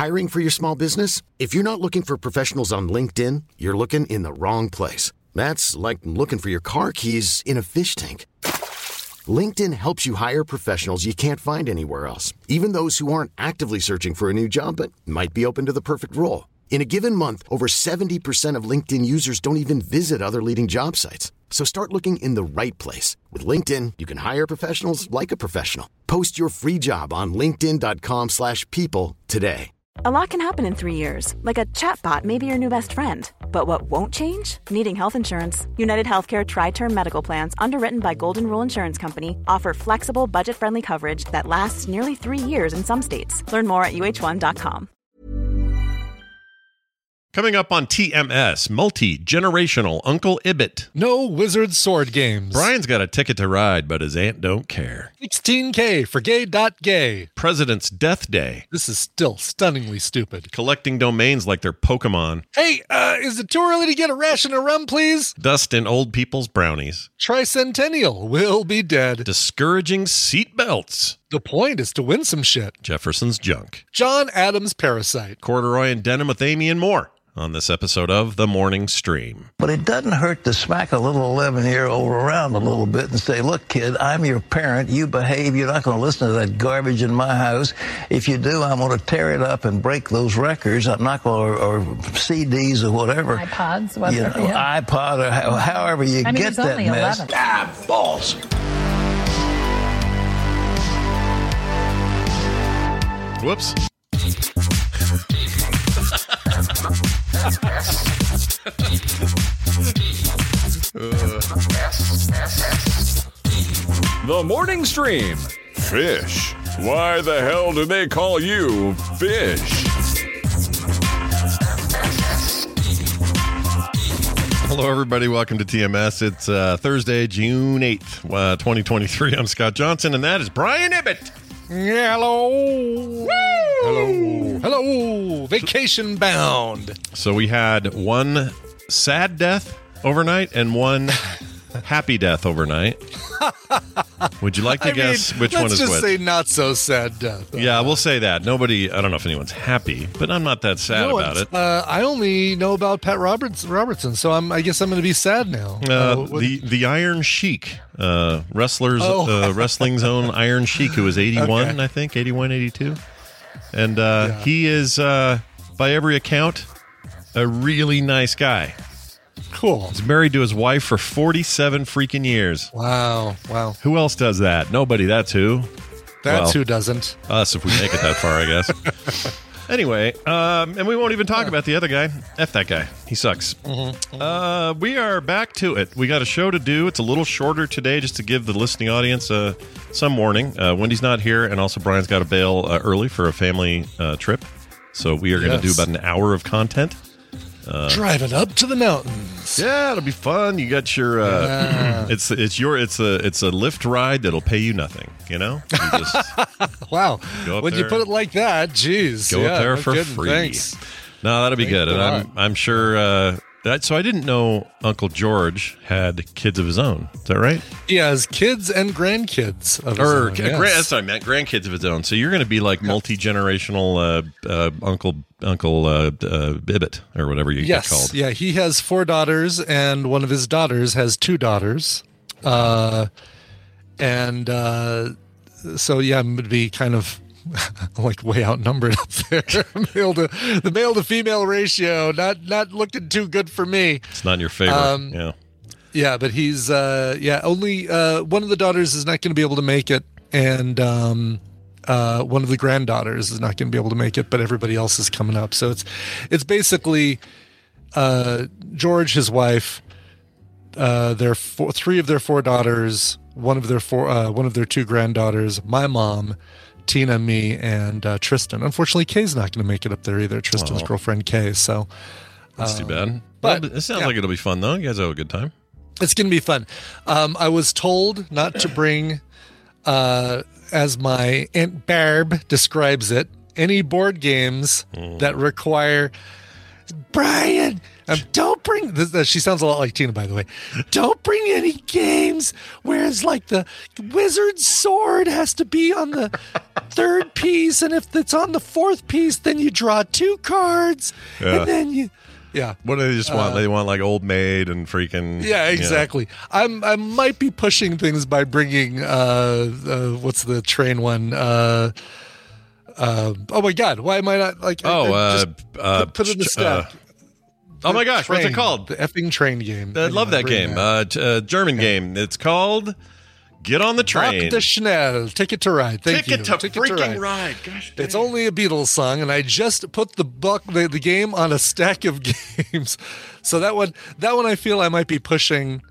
Hiring for your small business? If you're not looking for professionals on LinkedIn, you're looking in the wrong place. That's like looking for your car keys in a fish tank. LinkedIn helps you hire professionals you can't find anywhere else, even those who aren't actively searching for a new job but might be open to the perfect role. In a given month, over 70% of LinkedIn users don't even visit other leading job sites. So start looking in the right place. With LinkedIn, you can hire professionals like a professional. Post your free job on linkedin.com/people today. A lot can happen in 3 years, like a chatbot may be your new best friend. But what won't change? Needing health insurance. United Healthcare Tri-Term Medical Plans, underwritten by Golden Rule Insurance Company, offer flexible, budget-friendly coverage that lasts nearly 3 years in some states. Learn more at uh1.com. Coming up on TMS, multi-generational Uncle Ibbot. No wizard sword games. Brian's got a ticket to ride, but his aunt don't care. 16K for gay.gay. President's Death Day. This is still stunningly stupid. Collecting domains like they're Pokemon. Hey, is it too early to get a ration of rum, please? Dust in old people's brownies. Tricentennial will be dead. Discouraging seatbelts. The point is to win some shit. Jefferson's junk. John Adams' Parasite. Corduroy and denim with Amy and more on this episode of The Morning Stream. But it doesn't hurt to smack a little 11-year-old around a little bit and say, look, kid, I'm your parent. You behave. You're not going to listen to that garbage in my house. If you do, I'm going to tear it up and break those records. I'm not going to, or CDs or whatever. iPods, whatever. You know, iPod or however you get that mess. 11. Ah, balls. Whoops. The Morning Stream. Fish. Why the hell do they call you Fish? Hello, everybody. Welcome to TMS. It's Thursday, June 8th, 2023. I'm Scott Johnson, and that is Brian Ibbott. Hello. Woo! Hello. Hello. Vacation bound. So we had one sad death overnight and one happy death overnight. Would you like to guess which one is which? Let's just say not so sad death. Yeah, we'll say that. Nobody, I don't know if anyone's happy, but I'm not that sad about it. I only know about Pat Robertson, so I guess I'm going to be sad now. The Iron Sheik, wrestling's own Iron Sheik, who was 81, okay. I think, 81, 82. And he is, by every account, a really nice guy. Cool. He's married to his wife for 47 freaking years. Wow. Who else does that? Nobody. That's who. Who doesn't. Us, if we make it that far, I guess. Anyway, and we won't even talk about the other guy. F that guy. He sucks. Mm-hmm. We are back to it. We got a show to do. It's a little shorter today just to give the listening audience some warning. Wendy's not here, and also Brian's got to bail early for a family trip. So we are going to do about an hour of content. Driving up to the mountains. Yeah, it'll be fun. You got your it's a Lyft ride that'll pay you nothing, you know? You just wow. When you put it like that, geez. Go up there for free. Thanks. No, that'll be good. And I'm sure so I didn't know Uncle George had kids of his own. Is that right? He has kids and grandkids of his own. That's what I meant. Grandkids of his own. So you're going to be like multi-generational Uncle Ibbott or whatever you get called. Yeah, he has 4 daughters, and one of his daughters has 2 daughters. So yeah, I'm going to be kind of like way outnumbered up there. The male to female ratio not looking too good for me. It's not in your favor. Yeah, but he's only one of the daughters is not going to be able to make it, and one of the granddaughters is not going to be able to make it, but everybody else is coming up. So it's basically George, his wife, their 3 of their 4 daughters, one of their 2 granddaughters, my mom, Tina, me, and Tristan. Unfortunately, Kay's not going to make it up there either. Tristan's girlfriend, Kay. So that's too bad. But it sounds like it'll be fun, though. You guys have a good time. It's going to be fun. I was told not to bring, as my Aunt Barb describes it, any board games that require Brian, don't bring this. She sounds a lot like Tina, by the way. Don't bring any games where it's like the wizard's sword has to be on the third piece, and if it's on the fourth piece, then you draw 2 cards, and then you. Yeah. What do they just want? They want like Old Maid and freaking. Yeah, exactly. I might be pushing things by bringing what's the train one? Oh my God! Why am I not like? Put it in the stack. Oh my gosh! What's it called? The effing train game. I love that game. German game. It's called Get on the Train. Ab de Schnell. Ticket to Ride. Thank you. Ticket to freaking ride. Gosh dang. It's only a Beatles song, and I just put the game on a stack of games. So that one I feel I might be pushing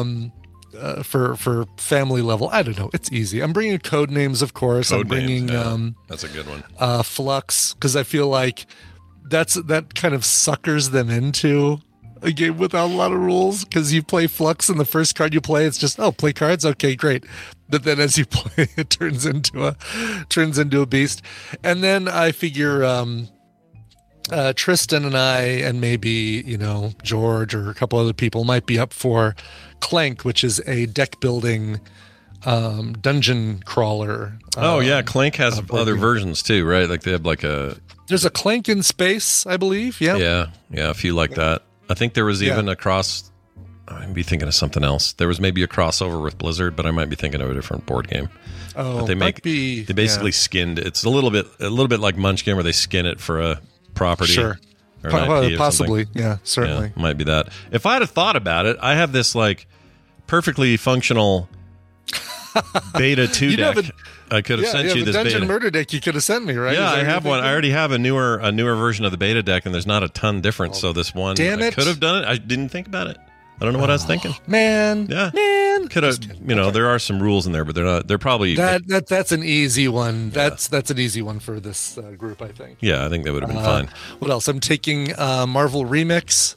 for family level. I don't know. It's easy. I'm bringing code names, of course. I'm bringing that's a good one. Flux, because I feel like that kind of suckers them into a game without a lot of rules, because you play Flux and the first card you play, it's just, play cards. Okay, great. But then as you play, it turns into a beast. And then I figure Tristan and I, and maybe, George or a couple other people might be up for Clank, which is a deck building dungeon crawler. Clank has other versions too, right? Like they have there's a Clank in Space, I believe. Yeah, a few like that. I think there was even I might be thinking of something else. There was maybe a crossover with Blizzard, but I might be thinking of a different board game. Oh, but they basically skinned. It's a little bit like Munchkin, where they skin it for a property. Sure. Or an IP or possibly. something. Yeah, certainly. Yeah, might be that. If I had thought about it, I have this like perfectly functional beta 2 deck. I could have sent you this Dungeon beta Murder deck. You could have sent me, right? Yeah, I have one. I already have a newer version of the beta deck, and there's not a ton difference. So this one, I could have done it. I didn't think about it. I don't know what I was thinking. Man. Could have. There are some rules in there, but they're not. They're probably that's an easy one. That's an easy one for this group, I think. Yeah, I think that would have been fine. What else? I'm taking Marvel Remix.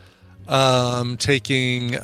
Taking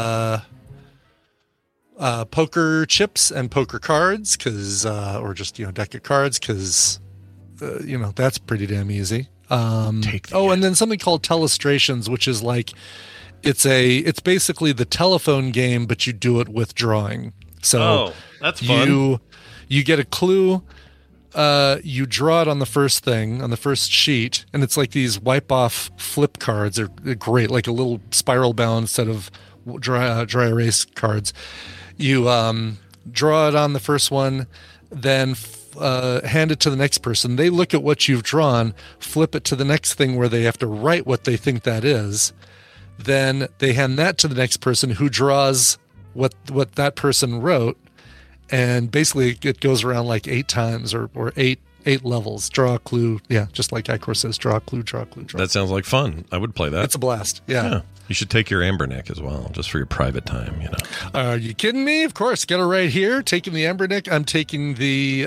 poker chips and poker cards, or just deck of cards, because that's pretty damn easy. And then something called Telestrations, which is like it's basically the telephone game, but you do it with drawing. So that's fun. You get a clue. You draw it on the first sheet, and it's like these wipe off flip cards are great, like a little spiral bound set of dry erase cards. You draw it on the first one, then hand it to the next person. They look at what you've drawn, flip it to the next thing where they have to write what they think that is. Then they hand that to the next person, who draws what that person wrote. And basically it goes around like 8 times or 8 levels. Draw a clue. Yeah, just like Icor says, draw a clue, draw a clue, draw. That sounds like fun. I would play that. It's a blast. Yeah. You should take your Ambernick as well, just for your private time, Are you kidding me? Of course. Got it right here. Taking the Ambernick. I'm taking the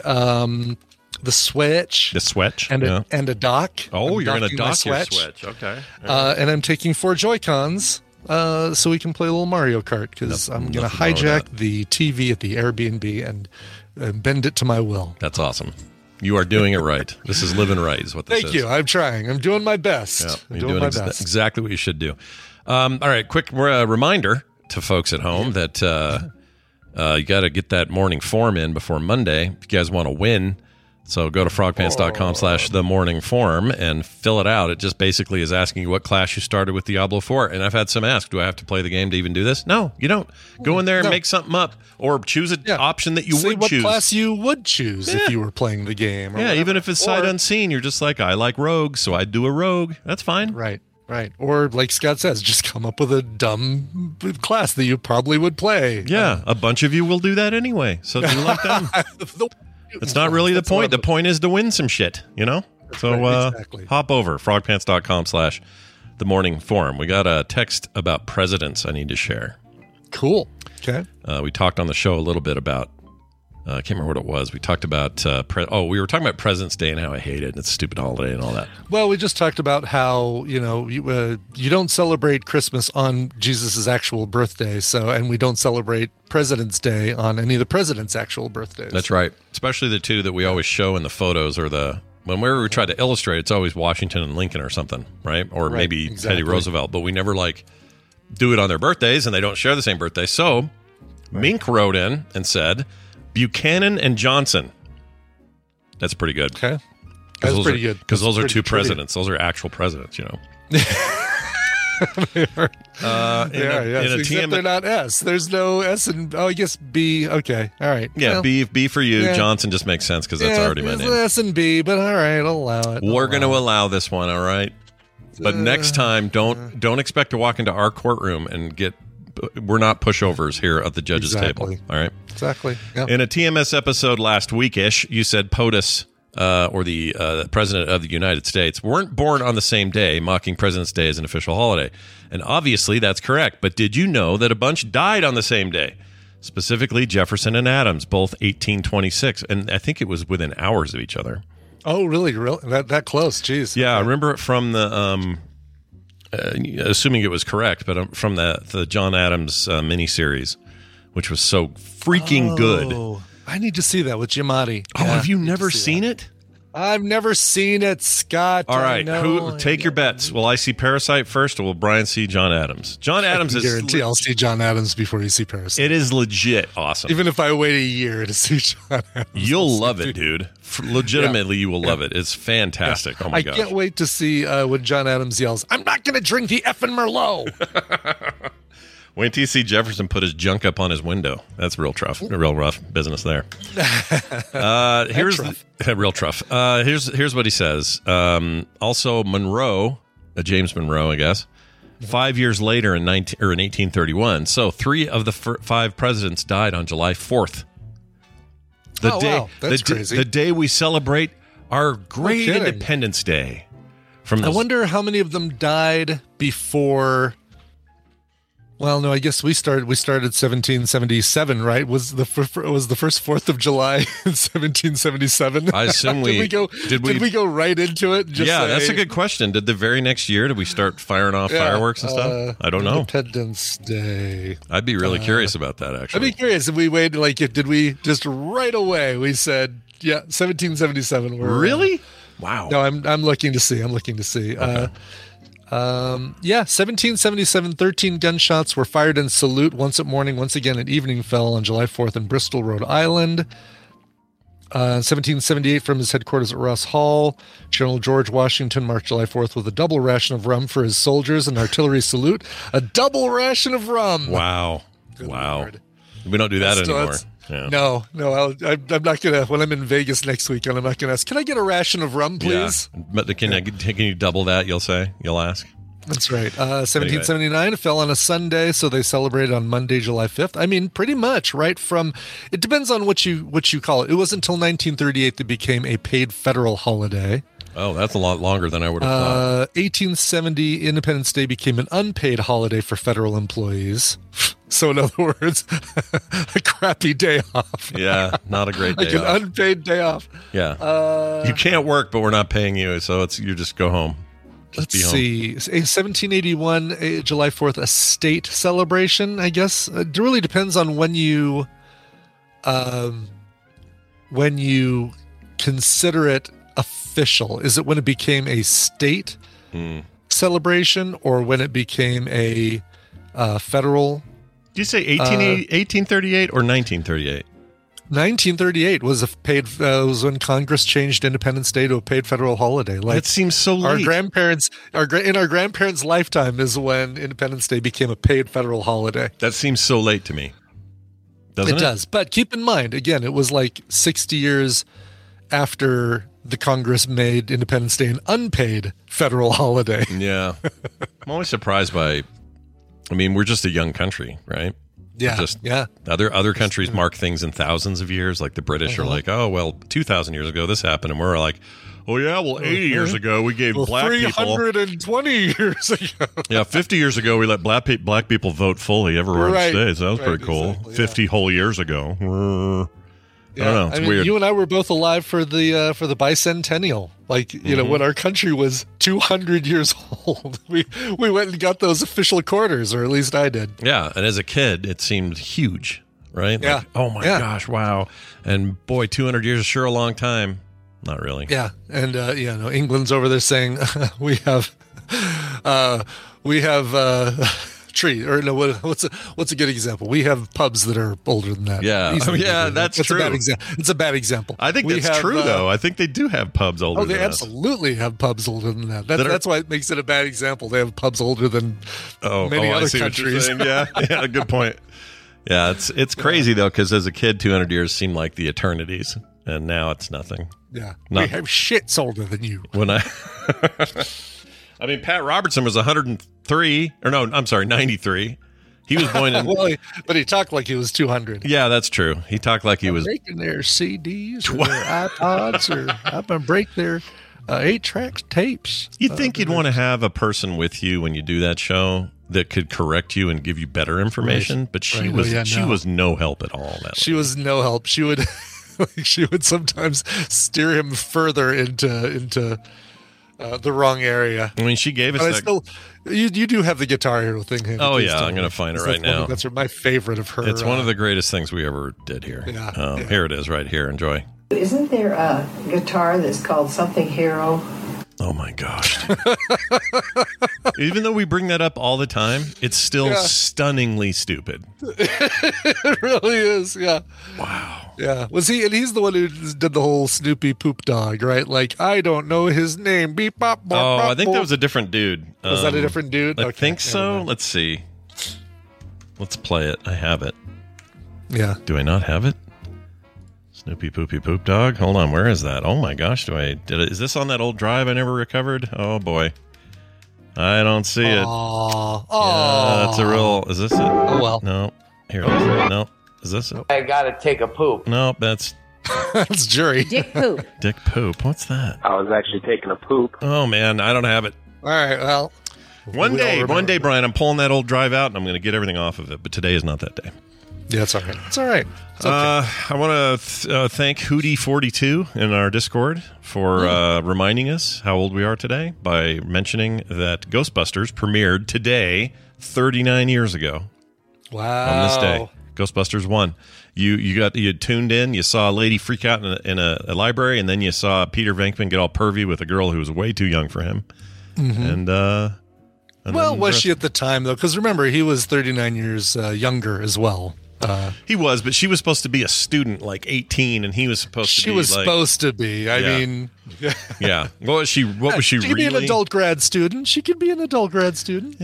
Switch. The Switch? And a dock. Oh, you're going to dock your Switch. Okay. And I'm taking 4 Joy-Cons. So we can play a little Mario Kart, because I'm going to hijack the TV at the Airbnb and bend it to my will. That's awesome. You are doing it right. This is living right, is what this is. Thank you. I'm trying. I'm doing my best. Yeah, I'm doing my best. Exactly what you should do. All right, quick reminder to folks at home that you got to get that morning form in before Monday if you guys want to win. So go to frogpants.com/themorningform and fill it out. It just basically is asking you what class you started with Diablo 4. And I've had some ask, do I have to play the game to even do this? No, you don't. Go in there and make something up, or choose an option that you would choose. What class you would choose if you were playing the game. Or whatever. Even if it's sight unseen, you're just like, I like rogues, so I'd do a rogue. That's fine. Right. Or like Scott says, just come up with a dumb class that you probably would play. Yeah, a bunch of you will do that anyway. So do like them. It's not really the point. The point is to win some shit, So exactly. Hop over, frogpants.com/themorningforum. We got a text about presidents I need to share. Cool. Okay. We talked on the show a little bit about, I can't remember what it was. We talked about, we were talking about President's Day and how I hate it, and it's a stupid holiday and all that. Well, we just talked about how, you don't celebrate Christmas on Jesus' actual birthday, and we don't celebrate President's Day on any of the president's actual birthdays. That's right. Especially the two that we always show in the photos, or the Whenever we try to illustrate, it's always Washington and Lincoln or something, right? Or maybe Teddy Roosevelt, but we never do it on their birthdays, and they don't share the same birthday. So Mink wrote in and said Buchanan and Johnson. That's pretty good. Okay. That's pretty good. Because those are two presidents. Those are actual presidents, Except they're not S. There's no S and I guess B. Okay, all right. Yeah, well, B for you. Yeah. Johnson just makes sense because that's already my name. S and B, but all right, I'll allow it. We're going to allow this one, all right. But next time, don't expect to walk into our courtroom and get. We're not pushovers here at the judges' table. All right. Exactly. Yep. In a TMS episode last week-ish, you said POTUS. Or the President of the United States weren't born on the same day, mocking President's Day as an official holiday. And obviously that's correct. But did you know that a bunch died on the same day? Specifically Jefferson and Adams, both 1826. And I think it was within hours of each other. Oh, really? That close? Jeez. Yeah, I remember it from the, assuming it was correct, but from the John Adams miniseries, which was so freaking good. I need to see that with Giamatti. Oh, have you never seen it? I've never seen it, Scott. All right, take your bets. Will I see Parasite first, or will Brian see John Adams? John Adams I guarantee I'll see John Adams before you see Parasite. It is legit awesome. Even if I wait a year to see John Adams. You'll love it, dude. Legitimately, you will love it. It's fantastic. Oh, my gosh. I can't wait to see when John Adams yells, "I'm not going to drink the effing Merlot." Wait till you see Jefferson put his junk up on his window. That's real rough business there. Here's real tough. Here's what he says. Also, Monroe, James Monroe, I guess, 5 years later in 1831. So 3 of the 5 presidents died on July 4th. Wow. That's crazy. The day we celebrate our great Independence Day. I wonder how many of them died before. Well, no, I guess we started 1777, right? Was the first 4th of July in 1777? I assume did we go right into it? That's a good question. Did the very next year did we start firing off fireworks and stuff? I don't know. Independence Day. I'd be really curious about that. Actually, I'd be curious if we waited. Did we just right away? We said 1777. Really? Wow. No, I'm looking to see. Okay. 1777, 13 gunshots were fired in salute, once at morning, once again at evening, fell on July 4th in Bristol, Rhode Island. 1778, from his headquarters at Ross Hall, General George Washington marked July 4th with a double ration of rum for his soldiers, an artillery salute. A double ration of rum! Wow. Good Lord. We don't do that anymore. Yeah. No, I'm not going to, when I'm in Vegas next weekend, I'm not going to ask, can I get a ration of rum, please? Yeah. But can you double that, you'll ask? That's right. 1779, it fell on a Sunday, so they celebrated on Monday, July 5th. I mean, pretty much, right from, it depends on what you call it. It wasn't until 1938 that it became a paid federal holiday. Oh, that's a lot longer than I would have thought. 1870, Independence Day became an unpaid holiday for federal employees. So, in other words, a crappy day off. Yeah, not a great day off. An unpaid day off. Yeah. You can't work, but we're not paying you, so you just go home. Let's see. 1781, July 4th, a state celebration, I guess. It really depends on when you consider it official. Is it when it became a state celebration or when it became a federal? Did you say 1838 or 1938? 1938 was was when Congress changed Independence Day to a paid federal holiday. That seems so late. In our grandparents' lifetime is when Independence Day became a paid federal holiday. That seems so late to me. Doesn't it? It does. But keep in mind, again, it was like 60 years after the Congress made Independence Day an unpaid federal holiday. Yeah. I'm always surprised by, we're just a young country, right? Yeah. Other countries mark things in thousands of years. Like the British are like, 2,000 years ago this happened. And we're like, 80 years ago we gave black people 320 years ago. Yeah, 50 years ago we let black people vote fully everywhere in the States. That was pretty cool. Exactly, 50 whole years ago. I don't know. It's weird. You and I were both alive for the bicentennial. When our country was 200 years old, we went and got those official quarters, or at least I did. Yeah, and as a kid, it seemed huge, right? Yeah. Oh my gosh, wow! And boy, 200 years is sure a long time. Not really. Yeah, and England's over there saying we have tree, or no, what's a good example? We have pubs that are older than that. Yeah, that's true. It's a bad example. I think that's true, though. I think they do have pubs older than that. Oh, they absolutely have pubs older than that. That's why it makes it a bad example. They have pubs older than many other countries. Yeah, good point. Yeah, it's crazy, though, because as a kid, 200 years seemed like the eternities, and now it's nothing. Yeah, we have shits older than you. I mean, Pat Robertson was 103, or no, I'm sorry, 93. He was born in... but he talked like he was 200. Yeah, that's true. He talked like he was... breaking their CDs or their iPods, or I'm going to break their 8-track tapes. You'd think you'd want to have a person with you when you do that show that could correct you and give you better information, but she was no help at all. She was no help. She would sometimes steer him further into the wrong area. I mean, she gave us you do have the Guitar Hero thing here. Oh, yeah. I'm going to find it right now. That's my favorite of her. It's one of the greatest things we ever did here. Yeah. Here it is right here. Enjoy. Isn't there a guitar that's called something Hero? Oh, my gosh. Even though we bring that up all the time, it's still stunningly stupid. It really is, yeah. Wow. Yeah. He's the one who did the whole Snoopy poop dog, right? Like, I don't know his name. Beep, bop, bop, Oh, bop, I think that was a different dude. Was that a different dude? I think so. Let's see. Let's play it. I have it. Yeah. Do I not have it? Snoopy Poopy Poop Dog. Hold on, where is that? Oh my gosh, is this on that old drive I never recovered? Oh boy, I don't see it. Oh, that's a real. Is this it? Oh well. No, here it is. No, is this it? I gotta take a poop. No, that's Jerry. Dick Poop. Dick Poop. What's that? I was actually taking a poop. Oh man, I don't have it. All right, well, one day, Brian, I'm pulling that old drive out and I'm going to get everything off of it. But today is not that day. Yeah, it's all right. It's all right. It's okay. I want to thank Hootie42 in our Discord for reminding us how old we are today by mentioning that Ghostbusters premiered today, 39 years ago. Wow! On this day, Ghostbusters 1. You tuned in. You saw a lady freak out in a library, and then you saw Peter Venkman get all pervy with a girl who was way too young for him. Mm-hmm. And well, was she at the time though? Because remember, he was 39 years younger as well. He was, but she was supposed to be a student, like 18, and he was supposed to be. She was supposed to be. I mean, yeah. What was she? What was she? She could be an adult grad student. She could be an adult grad student.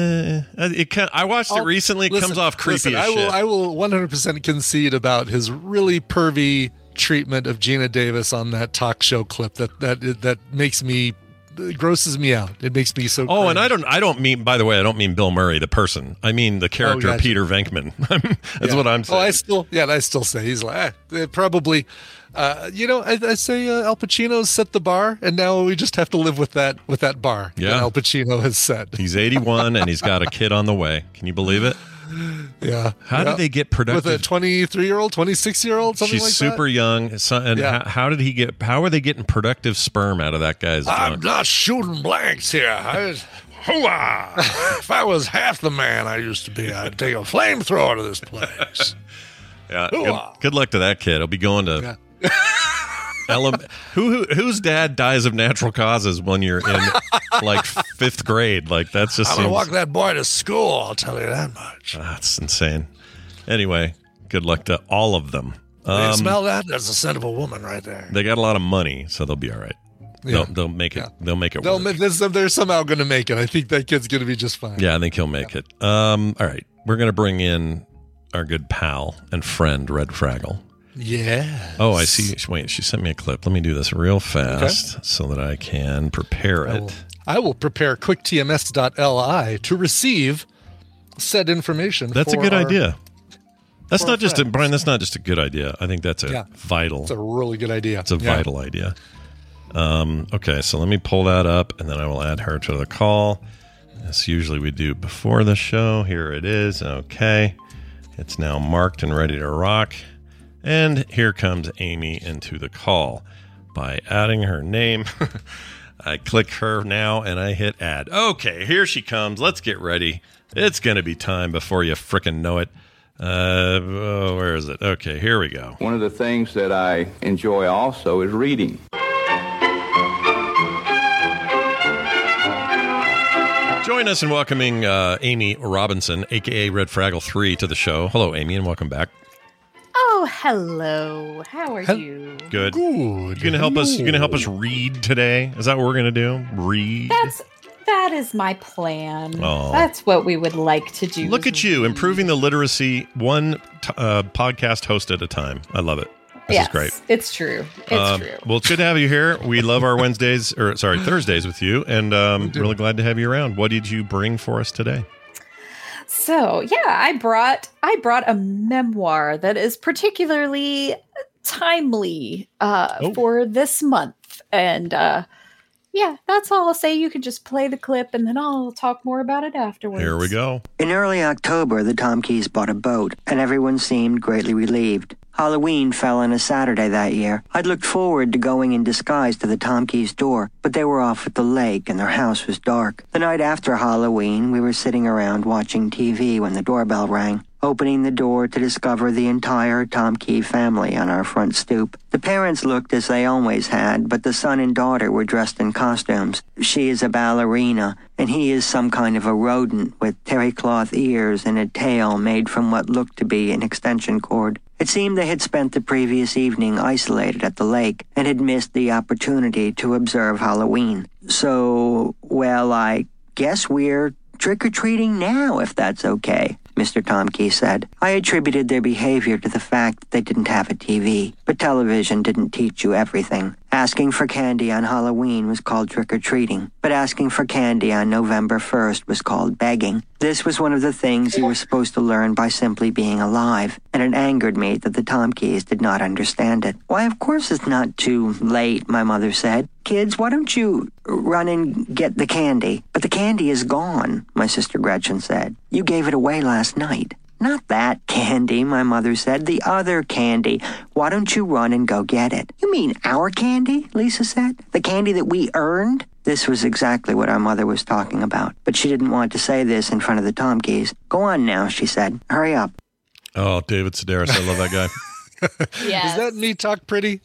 I watched it recently. It comes off creepy as shit. I will 100% concede about his really pervy treatment of Gina Davis on that talk show clip. That makes me. It grosses me out. It makes me so cringe. Oh, and I don't mean, by the way, I don't mean Bill Murray, the person. I mean the character Peter Venkman. That's what I'm saying. I still say he's like, probably, I say Al Pacino's set the bar, and now we just have to live with that bar that Al Pacino has set. He's 81, and he's got a kid on the way. Can you believe it? Yeah. How did they get productive? With a 23-year-old, 26-year-old, something like that? She's super young. And how are they getting productive sperm out of that guy's I'm not shooting blanks here. If I was half the man I used to be, I'd take a flamethrower to this place. Yeah. Good luck to that kid. He'll be going to... whose dad dies of natural causes when you're in like 5th grade? Like that's just. I'm gonna walk that boy to school. I'll tell you that much. That's insane. Anyway, good luck to all of them. They smell that? That's the scent of a woman right there. They got a lot of money, so they'll be all right. Yeah. They'll make it. Yeah. They'll make it. They're somehow going to make it. I think that kid's going to be just fine. Yeah, I think he'll make it. All right, we're going to bring in our good pal and friend Red Fraggle. Yeah. Oh, I see. Wait, she sent me a clip. Let me do this real fast so that I can prepare it. I will prepare quicktms.li to receive said information. That's a good idea. That's not just Brian. That's not just a good idea. I think that's vital. It's a really good idea. It's a vital idea. Okay, so let me pull that up, and then I will add her to the call. As usually we do before the show. Here it is. Okay, it's now marked and ready to rock. And here comes Amy into the call. By adding her name, I click her now and I hit add. Okay, here she comes. Let's get ready. It's going to be time before you frickin' know it. Where is it? Okay, here we go. One of the things that I enjoy also is reading. join us in welcoming Amy Robinson, a.k.a. Red Fraggle 3, to the show. Hello, Amy, and welcome back. Oh, hello. How are you? Good. You gonna help us? You gonna help us read today? Is that what we're gonna do? Read. That is my plan. Oh. That's what we would like to do. Look at you, improving the literacy one podcast host at a time. I love it. This is great. It's true. It's true. Well, it's good to have you here. We love our Thursdays with you, and really glad to have you around. What did you bring for us today? So, yeah, I brought a memoir that is particularly timely for this month. And that's all I'll say. You can just play the clip and then I'll talk more about it afterwards. Here we go. In early October, the Tomkeys bought a boat, and everyone seemed greatly relieved. Halloween fell on a Saturday that year. I'd looked forward to going in disguise to the Tomkeys' door, but they were off at the lake and their house was dark. The night after Halloween, we were sitting around watching TV when the doorbell rang, opening the door to discover the entire Tomkey family on our front stoop. The parents looked as they always had, but the son and daughter were dressed in costumes. She is a ballerina, and he is some kind of a rodent with terry cloth ears and a tail made from what looked to be an extension cord. It seemed they had spent the previous evening isolated at the lake and had missed the opportunity to observe Halloween. So, well, I guess we're trick-or-treating now, if that's okay, Mr. Tomkey said. I attributed their behavior to the fact that they didn't have a TV, but television didn't teach you everything. Asking for candy on Halloween was called trick-or-treating, but asking for candy on November 1st was called begging. This was one of the things you were supposed to learn by simply being alive, and it angered me that the Tomkeys did not understand it. Why, of course it's not too late, my mother said. Kids, why don't you run and get the candy? But the candy is gone, my sister Gretchen said. You gave it away last night. Not that candy, my mother said. The other candy. Why don't you run and go get it? You mean our candy? Lisa said. The candy that we earned? This was exactly what our mother was talking about. But she didn't want to say this in front of the Tomkeys. Go on now, she said. Hurry up. Oh, David Sedaris. I love that guy. Yes. Is that me talk pretty?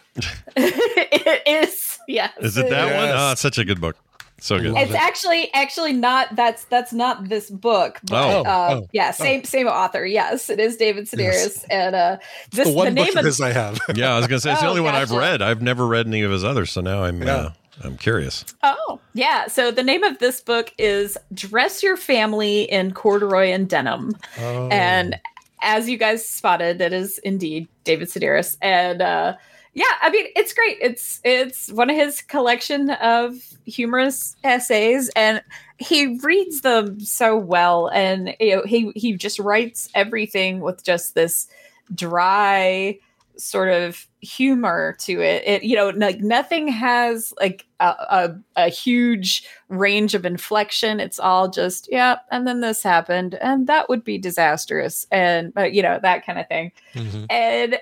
It is. Yes. Is it that one? Oh, it's such a good book. So good. It's actually not. That's not this book. But, same author. Yes, it is David Sedaris, and this the one the book name of his I have. Yeah, I was gonna say it's the only one I've gotcha. read. I've never read any of his others, so now I'm curious. Oh, yeah. So the name of this book is Dress Your Family in Corduroy and Denim. Oh. And as you guys spotted, it is indeed David Sedaris. And I mean, it's great. It's one of his collection of humorous essays, and he reads them so well. And he just writes everything with just this dry sort of humor to it. Like nothing has like a huge range of inflection. It's all just and then this happened, and that would be disastrous, and that kind of thing. Mm-hmm. And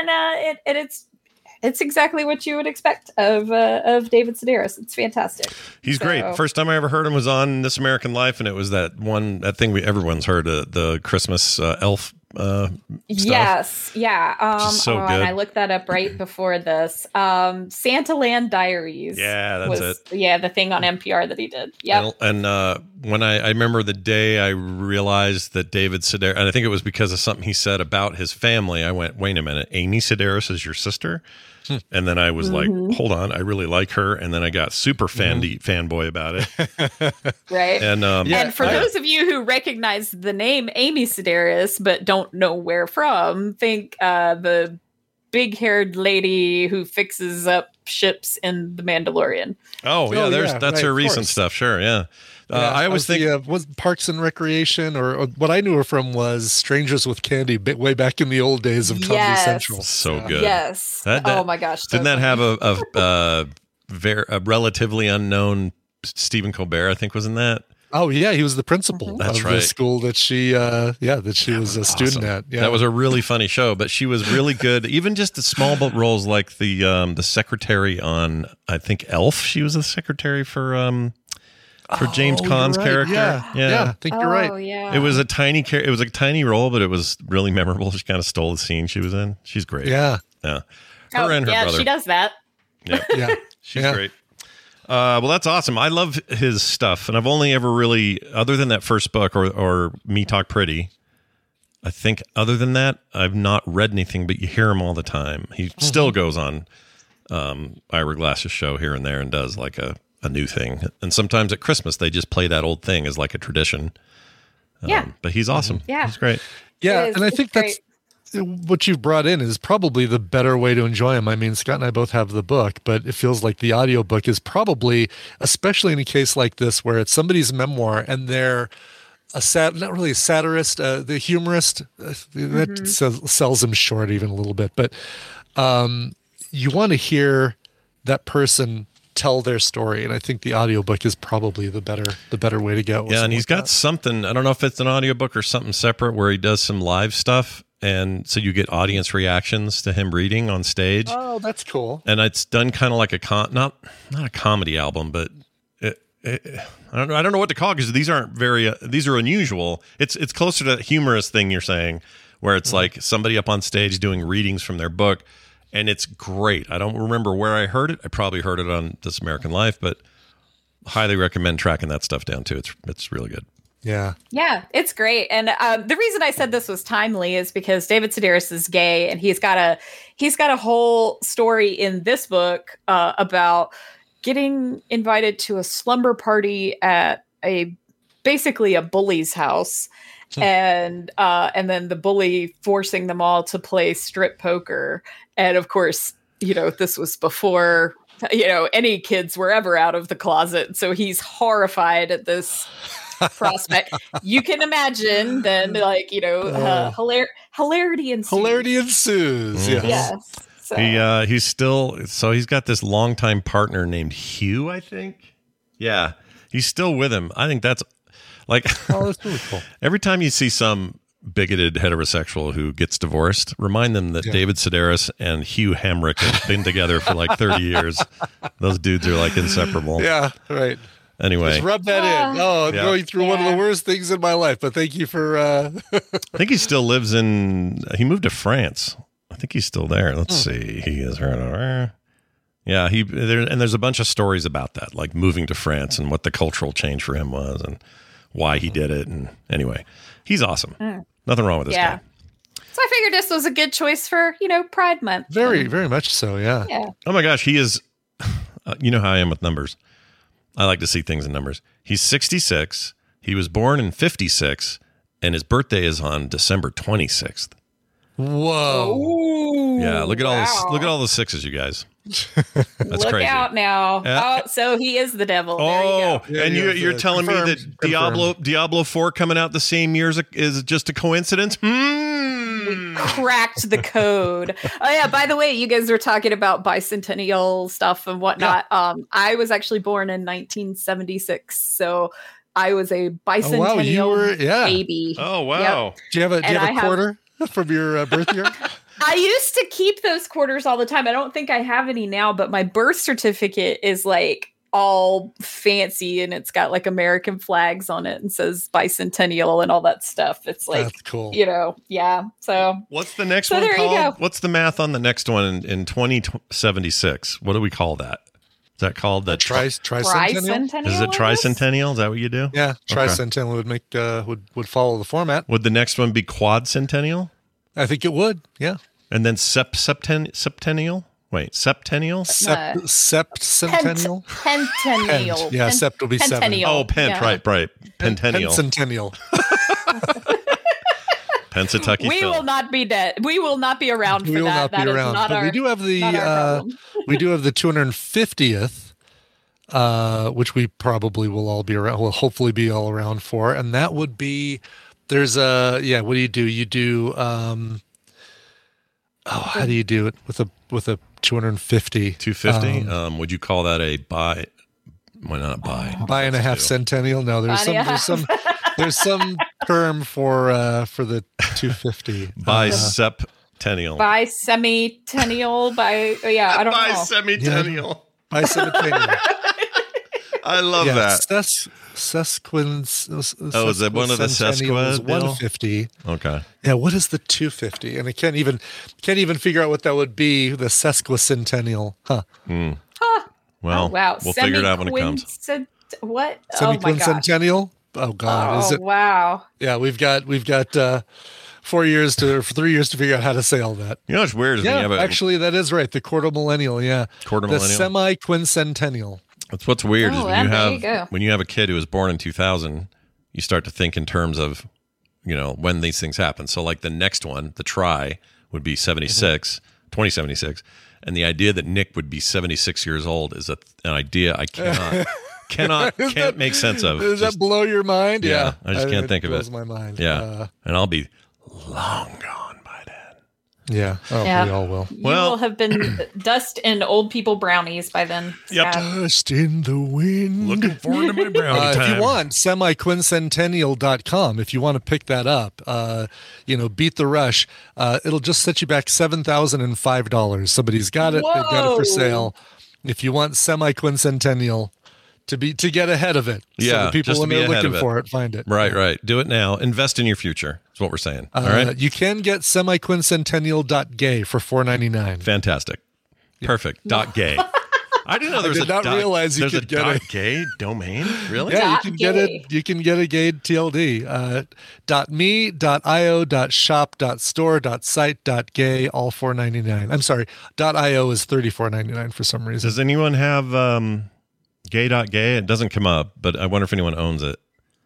it's exactly what you would expect of David Sedaris. It's fantastic. He's great. First time I ever heard him was on This American Life, and it was that thing everyone's heard, the Christmas elf stuff. Yes, yeah. So good. And I looked that up right before this. Santaland Diaries. Yeah, that's it. Yeah, the thing on NPR that he did. Yeah. And when I remember the day I realized that David Sedaris, and I think it was because of something he said about his family, I went, wait a minute, Amy Sedaris is your sister? And then I was like, hold on, I really like her. And then I got super fanboy about it. Right. And for those of you who recognize the name Amy Sedaris, but don't know where from, think the big-haired lady who fixes up ships in The Mandalorian. Oh, yeah, that's her recent stuff. Sure, yeah. I always think was Parks and Recreation, or what I knew her from was Strangers with Candy, way back in the old days of Comedy Central. So good. Yes. Oh my gosh. Didn't that have a relatively unknown Stephen Colbert? I think was in that. Oh yeah, he was the principal That's of right. the school that she was a student at. Yeah. That was a really funny show, but she was really good. Even just the small roles, like the secretary on, I think, Elf. She was the secretary for James Caan's character. Yeah, I think you're right. Yeah. It was a tiny role, but it was really memorable. She kind of stole the scene she was in. She's great. Yeah. Her and her brother. She does that. Yeah. Yeah. She's great. Well, that's awesome. I love his stuff, and I've only ever really, other than that first book or Me Talk Pretty, I think other than that, I've not read anything, but you hear him all the time. He still goes on Ira Glass's show here and there and does like a new thing. And sometimes at Christmas, they just play that old thing as like a tradition. But he's awesome. Yeah. He's great. Yeah, It is. and I It's think great. that's what you've brought in is probably the better way to enjoy him. I mean, Scott and I both have the book, but it feels like the audiobook is probably, especially in a case like this where it's somebody's memoir and they're not really a satirist, the humorist, that sells him short even a little bit. But you want to hear that person tell their story, and I think the audiobook is probably the better way to go. Yeah, and he's got something, I don't know if it's an audiobook or something separate, where he does some live stuff, and so you get audience reactions to him reading on stage. Oh, that's cool. And it's done kind of like not a comedy album, but I don't know what to call it, because these are unusual. It's closer to that humorous thing you're saying, where it's like somebody up on stage doing readings from their book. And it's great. I don't remember where I heard it. I probably heard it on This American Life, but highly recommend tracking that stuff down too. It's really good. Yeah. Yeah, it's great. And the reason I said this was timely is because David Sedaris is gay, and he's got a whole story in this book about getting invited to a slumber party at basically a bully's house. And then the bully forcing them all to play strip poker. And of course, this was before, any kids were ever out of the closet. So he's horrified at this prospect. You can imagine then, hilarity ensues. Hilarity ensues. Mm-hmm. Yes. Yes. He's got this longtime partner named Hugh, I think. Yeah. He's still with him. I think that's like, oh, that's really cool. Every time you see some bigoted heterosexual who gets divorced, remind them that David Sedaris and Hugh Hamrick have been together for like 30 years. Those dudes are like inseparable. Yeah, right. Anyway. Just rub that in. Oh, I'm going through one of the worst things in my life, but thank you for... I think he still lives he moved to France. I think he's still there. Let's see. He is... Yeah, there's a bunch of stories about that, like moving to France and what the cultural change for him was and why he did it. And anyway, he's awesome. Nothing wrong with this guy. So I figured this was a good choice for, Pride Month. Very, very much so, yeah. Oh my gosh, he is, you know how I am with numbers. I like to see things in numbers. He's 66. He was born in 56, and his birthday is on December 26th. Whoa. Ooh, yeah, look at all the sixes, you guys. That's look crazy. out now. Yeah. Oh, so he is the devil. There you go. Yeah, and you're telling me that Diablo 4 coming out the same year is just a coincidence? We cracked the code. Oh yeah, by the way, you guys were talking about bicentennial stuff and whatnot. I was actually born in 1976, so I was a bicentennial baby. Oh wow. Yep. Do you have a quarter from your birth year? I used to keep those quarters all the time. I don't think I have any now, but my birth certificate is like all fancy and it's got like American flags on it and says bicentennial and all that stuff. It's like, that's cool. Yeah. So what's the next one there called? You go. What's the math on the next one in 2076? What do we call that? Is that called the tricentennial? Is it tricentennial? Is that what you do? Yeah, tricentennial would make would follow the format. Would the next one be quadcentennial? I think it would. Yeah. And then septennial? Wait, septennial? Septennial? Pentennial. Yeah, sept will be Pentennial. 7. Oh, right. Pentennial. Pencentennial. Pennsatucky. We will not be dead. We will not be around for that. We will not that be is around. not But our, we do have the 250th, which we probably will all be around. Will hopefully be all around for, and that would be. There's what do you do? You do how do you do it with a 250? 250. Would you call that a buy? Why not a buy? Buy and a half centennial? No, there's some term for the 250. Biceptennial. Bicentennial. I don't know. Bicentennial. Bicentennial. I love that. Sesquicentennial. Is it one of the sesquicentennial? 150. Okay. Yeah. What is the 250? And I can't even figure out what that would be. The sesquicentennial. Huh. Well, wow. We'll figure it out when it comes. What? Oh my gosh. Semi-quincentennial? Oh God. Oh, is it? Wow. Yeah, we've got 3 years to figure out how to say all that. You know what's weird is when you have actually, that is right. The quarter millennial, yeah. Quarter the millennial. Semi-quincentennial. That's what's weird is there when you have a kid who was born in 2000, you start to think in terms of, when these things happen. So like the next one, the try, would be 2076. And the idea that Nick would be 76 years old is an idea I can't make sense of. Does that blow your mind? Yeah. I just can't think of it. Blows my mind. Yeah. And I'll be long gone by then. Yeah. Oh, Yeah. we all will. You will have been dust in old people brownies by then. Yep. Dust in the wind. Looking forward to my brownie time. If you want, semiquincentennial.com, if you want to pick that up, beat the rush, it'll just set you back $7,005. Somebody's got it. Whoa. They've got it for sale. If you want semiquincentennial to get ahead of it. So the people just when to be they're ahead looking of for it, find it. Right. Do it now. Invest in your future. That's what we're saying. All right. You can get semiquincentennial.gay for $4.99. Fantastic. Perfect. .gay. I didn't know there was I did not realize you could get a .gay domain. Really? Yeah, you can get it. You can get a gay TLD. .me, .io, .shop, .store, .site, .gay, all $4.99. I'm sorry. .io is $34.99 for some reason. Does anyone have gay.gay? It doesn't come up, but I wonder if anyone owns it.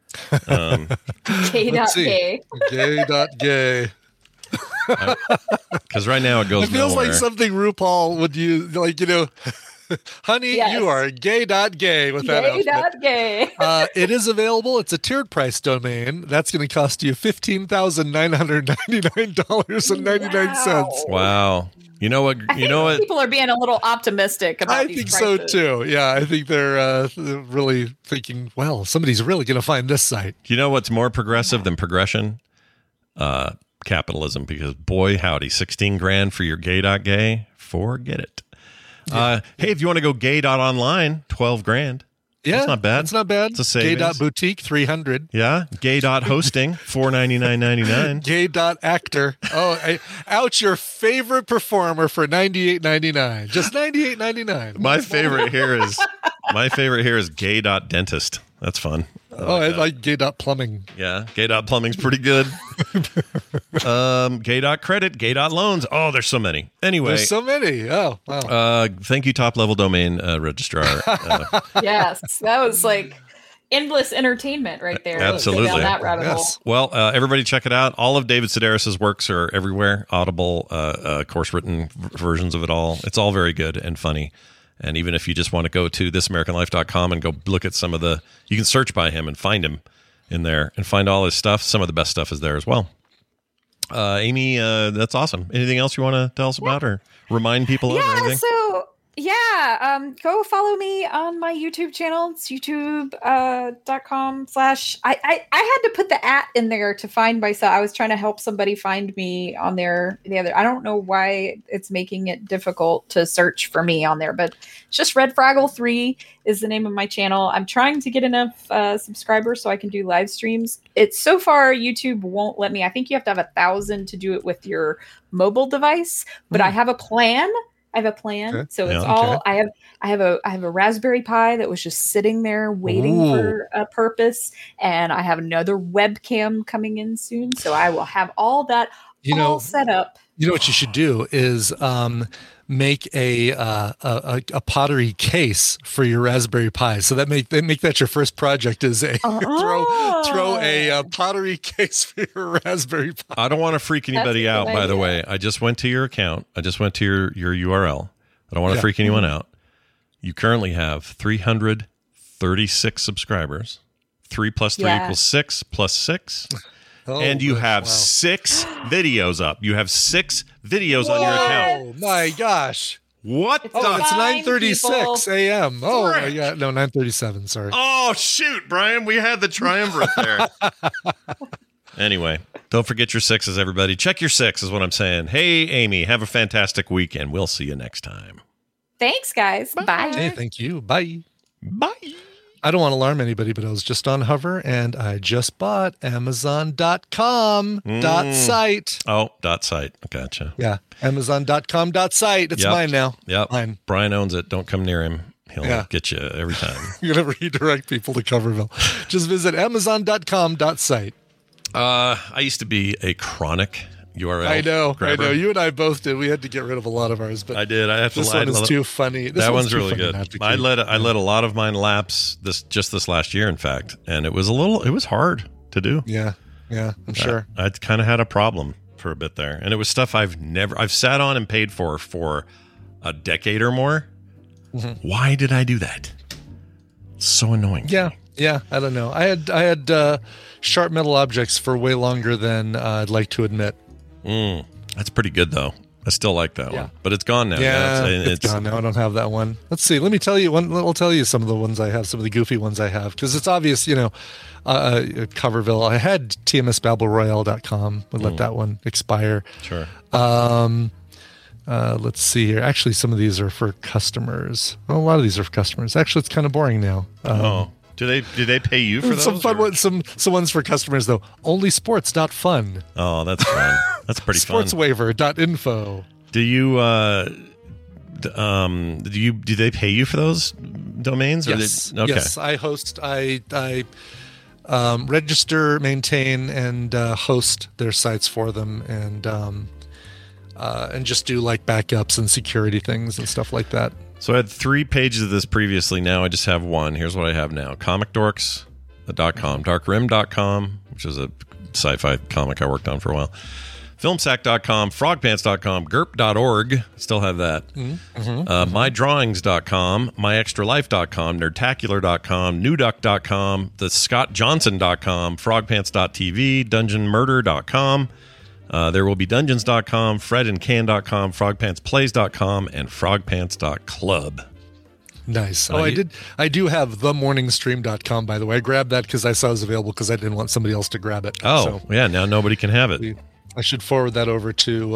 Gay.gay. Gay.gay. Because right now it goes It feels nowhere. like something RuPaul would use, honey, Yes. you are gay.gay with that outfit. Gay.gay. It is available. It's a tiered price domain. That's going to cost you $15,999.99. Wow. You know what? People are being a little optimistic about I these think prices. so too. Yeah, I think they're really thinking, well, somebody's really going to find this site. You know what's more progressive than progression? Capitalism. Because boy, howdy, 16 grand for your gay.gay. Forget it. Hey, if you want to go gay.online, 12 grand. Yeah, that's not bad. That's not bad. It's a savings. Gay.boutique, $300. Yeah. Gay.hosting, $499.99. Gay.actor. Oh, ouch, your favorite performer for $98.99. Just $98.99. My favorite here is gay.dentist. That's fun. I like gay.plumbing. Yeah. Gay.plumbing's pretty good. Gay.credit, gay.loans. Oh, there's so many. Anyway. There's so many. Oh, wow. Thank you, top level domain registrar. Yes. That was like endless entertainment right there. Absolutely. Down that rabbit hole. Well, everybody check it out. All of David Sedaris' works are everywhere. Audible, course written versions of it all. It's all very good and funny. And even if you just want to go to thisamericanlife.com and go look at some of you can search by him and find him in there and find all his stuff. Some of the best stuff is there as well. Amy, that's awesome. Anything else you want to tell us about or remind people of or anything? Go follow me on my YouTube channel. It's youtube.com/ I had to put the @ in there to find myself. I was trying to help somebody find me on there I don't know why it's making it difficult to search for me on there, but it's just Red Fraggle 3 is the name of my channel. I'm trying to get enough subscribers so I can do live streams. It's so far YouTube won't let me. I think you have to have 1,000 to do it with your mobile device, but I have a plan. Okay. So it's all I have a Raspberry Pi that was just sitting there waiting for a purpose, and I have another webcam coming in soon. So I will have all that all set up. You know what you should do is make a pottery case for your Raspberry Pi. So that make that your first project is a throw a pottery case for your Raspberry Pi. I don't want to freak anybody out, by the way. I just went to your account. I just went to your URL. I don't want to freak anyone out. You currently have 336 subscribers. 3 plus 3 equals 6 plus 6. And you have 6 videos up. You have 6 videos on your account. Oh my gosh. What It's 9:36 a.m. Oh my God. No, 9:37. Sorry. Oh, shoot, Brian. We had the triumvirate there. Anyway, don't forget your 6s, everybody. Check your 6 is what I'm saying. Hey, Amy, have a fantastic week, and we'll see you next time. Thanks, guys. Bye. Hey, thank you. Bye. Bye. I don't want to alarm anybody, but I was just on Hover and I just bought Amazon.com .site. Oh, .site. Gotcha. Yeah. Amazon.com .site. It's mine now. Yep. Mine. Brian owns it. Don't come near him. He'll get you every time. You're going to redirect people to Coverville. Just visit Amazon.com.site. I used to be a chronic URL. I know. grabber. You and I both did. We had to get rid of a lot of ours, but I did. I have to this lie. one is too funny. That one's really good. I let a lot of mine lapse this last year, in fact, and it was hard to do. Yeah, I'm sure. I kind of had a problem for a bit there, and it was stuff I've sat on and paid for a decade or more. Mm-hmm. Why did I do that? It's so annoying. Yeah. I don't know. I had sharp metal objects for way longer than I'd like to admit. That's pretty good though. I still like that one, but it's gone now. Yeah, it's gone now. I don't have that one. Let's see. Let me tell you. I'll tell you some of the ones I have, some of the goofy ones I have, because it's obvious. Coverville. I had tmsbattleroyale.com. Would let that one expire. Sure. Let's see here. Actually, some of these are for customers. Well, a lot of these are for customers. Actually, it's kind of boring now. Do they pay you for those? Some fun ones. Some ones for customers though. Onlysports.fun. Oh, that's fun. That's pretty fun. Sportswaiver.info. Do you do they pay you for those domains? Yes. Okay. Yes. I host. I register, maintain, and host their sites for them, and just do like backups and security things and stuff like that. So I had 3 pages of this previously. Now I just have one. Here's what I have now. ComicDorks.com, DarkRim.com, which is a sci-fi comic I worked on for a while. Filmsack.com, Frogpants.com, Gerp.org. Still have that. MyDrawings.com, MyExtraLife.com, Nerdtacular.com, NewDuck.com, TheScottJohnson.com, Frogpants.tv, DungeonMurder.com. There will be Dungeons.com, FredandCan.com, FrogPantsPlays.com, and FrogPants.club. Nice. I do have themorningstream.com, by the way. I grabbed that because I saw it was available because I didn't want somebody else to grab it. Oh, yeah. Now nobody can have it. I should forward that over to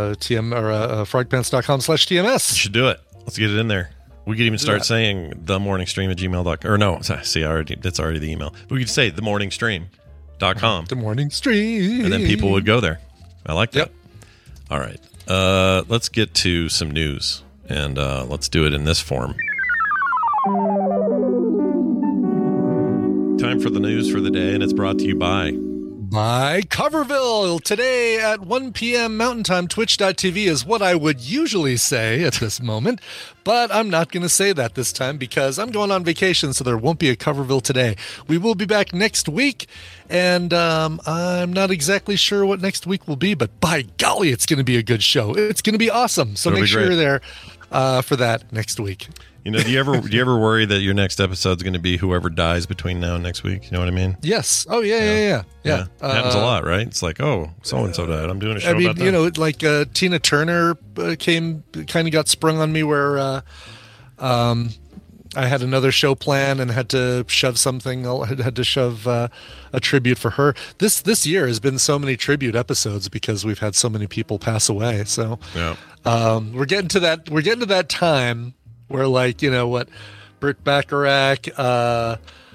frogpants.com/TMS. You should do it. Let's get it in there. We could even start saying themorningstream@gmail.com. Or no, see, that's already the email. We could say themorningstream.com. The Morning Stream. And then people would go there. I like that. Yep. All right. Let's get to some news, and let's do it in this form. Time for the news for the day, and it's brought to you by Coverville. Today at 1 p.m. Mountain Time, twitch.tv is what I would usually say at this moment, but I'm not going to say that this time because I'm going on vacation, so there won't be a Coverville today. We will be back next week, and I'm not exactly sure what next week will be, but by golly, it's going to be a good show. It's going to be awesome, so make sure you're there for that next week. Do you ever worry that your next episode is going to be whoever dies between now and next week? You know what I mean? Yes. Oh, yeah. Happens a lot, right? It's like, oh, so-and-so died. I'm doing a show about that. You know, like Tina Turner kind of got sprung on me where I had another show plan and had to shove something. I had to shove a tribute for her. This year has been so many tribute episodes because we've had so many people pass away. So we're getting to that. We're getting to that time where, like, you know what, Burt Bacharach, Harry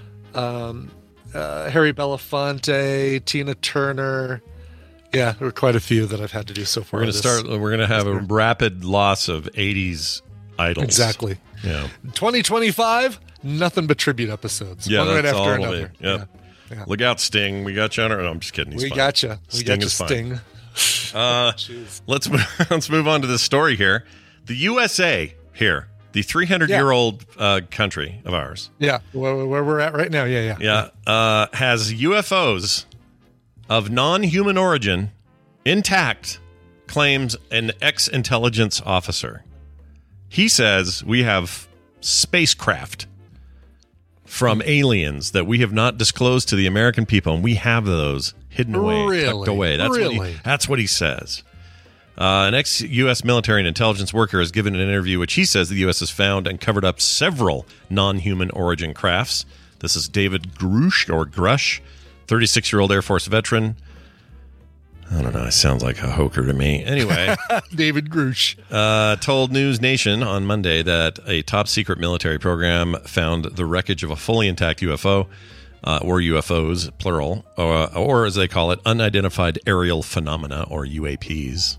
Belafonte, Tina Turner. Yeah, there were quite a few that I've had to do so far. We're going to have a rapid loss of 80s idols. Exactly. Yeah. 2025, nothing but tribute episomes. Yeah, one that's right after all another. of it. Yep. Yeah. Look out, Sting. We got you on our... No, I'm just kidding. We got you. Sting is Sting. Fine. Let's move on to this story here. The USA here, the 300-year-old country of ours. Yeah, where we're at right now. Yeah. Has UFOs of non-human origin intact, claims an ex-intelligence officer. He says we have spacecraft from aliens that we have not disclosed to the American people, and we have those hidden away, tucked away. That's what he says. An ex-U.S. military and intelligence worker has given an interview which he says the U.S. has found and covered up several non-human origin crafts. This is David Grush, 36-year-old Air Force veteran. I don't know. It sounds like a hoker to me. Anyway. David Grush. Told News Nation on Monday that a top-secret military program found the wreckage of a fully intact UFO, or UFOs, plural, or as they call it, unidentified aerial phenomena, or UAPs.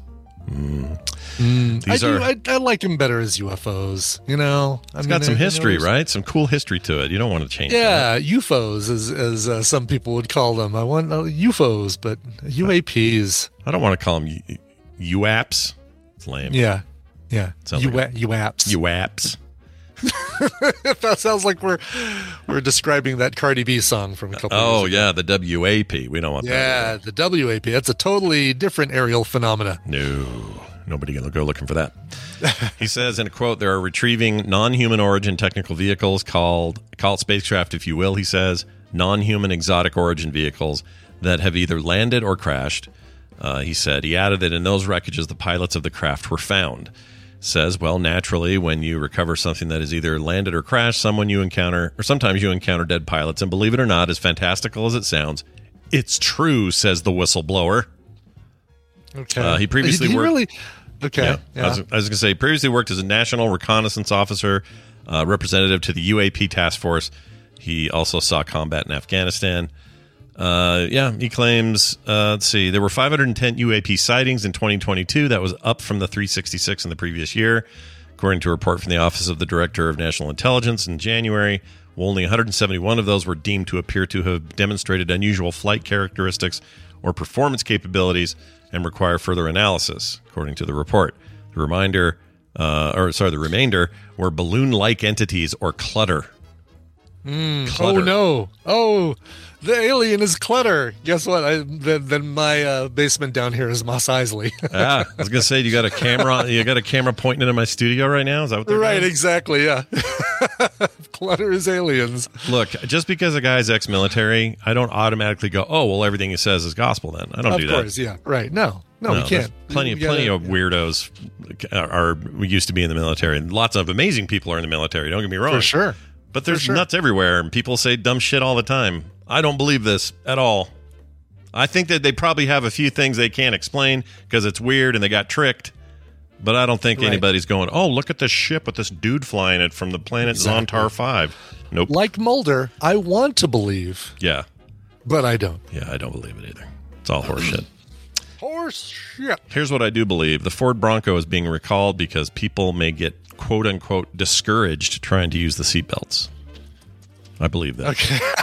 I like him better as UFOs. You know, It's got some history, right? Some cool history to it. You don't want to change that. Yeah, UFOs, as some people would call them. I want UFOs, but UAPs. I don't want to call them UAPs. It's lame. Yeah. Sounds like UAPs. UAPs. That sounds like we're describing that Cardi B song from a couple years ago. Yeah, the WAP. We don't want that. Yeah, the WAP. That's a totally different aerial phenomena. No, nobody going to go looking for that. He says in a quote, there are retrieving non-human origin technical vehicles call it spacecraft if you will, he says, non-human exotic origin vehicles that have either landed or crashed. He said, he added that in those wreckages, the pilots of the craft were found. Says, well, naturally, when you recover something that is either landed or crashed, sometimes you encounter dead pilots. And believe it or not, as fantastical as it sounds, it's true, says the whistleblower. Okay. He previously worked. Okay. Yeah. I was going to say, previously worked as a national reconnaissance officer, representative to the UAP task force. He also saw combat in Afghanistan. He claims, there were 510 UAP sightings in 2022. That was up from the 366 in the previous year. According to a report from the Office of the Director of National Intelligence in January, only 171 of those were deemed to appear to have demonstrated unusual flight characteristics or performance capabilities and require further analysis, according to the report. The remainder were balloon-like entities or clutter. Clutter. Oh, no. Oh, the alien is clutter. Guess what? Then my basement down here is Mos Eisley. I was gonna say you got a camera pointing into my studio right now. Is that what they're doing? Exactly. Yeah. Clutter is aliens. Look, just because a guy's ex-military, I don't automatically go, oh well, everything he says is gospel. Then I don't do that. Of course, yeah, right. No, we can't. Plenty of weirdos we used to be in the military, and lots of amazing people are in the military. Don't get me wrong. For sure. But there's nuts everywhere, and people say dumb shit all the time. I don't believe this at all. I think that they probably have a few things they can't explain because it's weird and they got tricked. But I don't think anybody's going, oh, look at this ship with this dude flying it from the planet Zontar 5. Nope. Like Mulder, I want to believe. Yeah. But I don't. Yeah, I don't believe it either. It's all horseshit. Horseshit. Here's what I do believe. The Ford Bronco is being recalled because people may get quote-unquote discouraged trying to use the seatbelts. I believe that.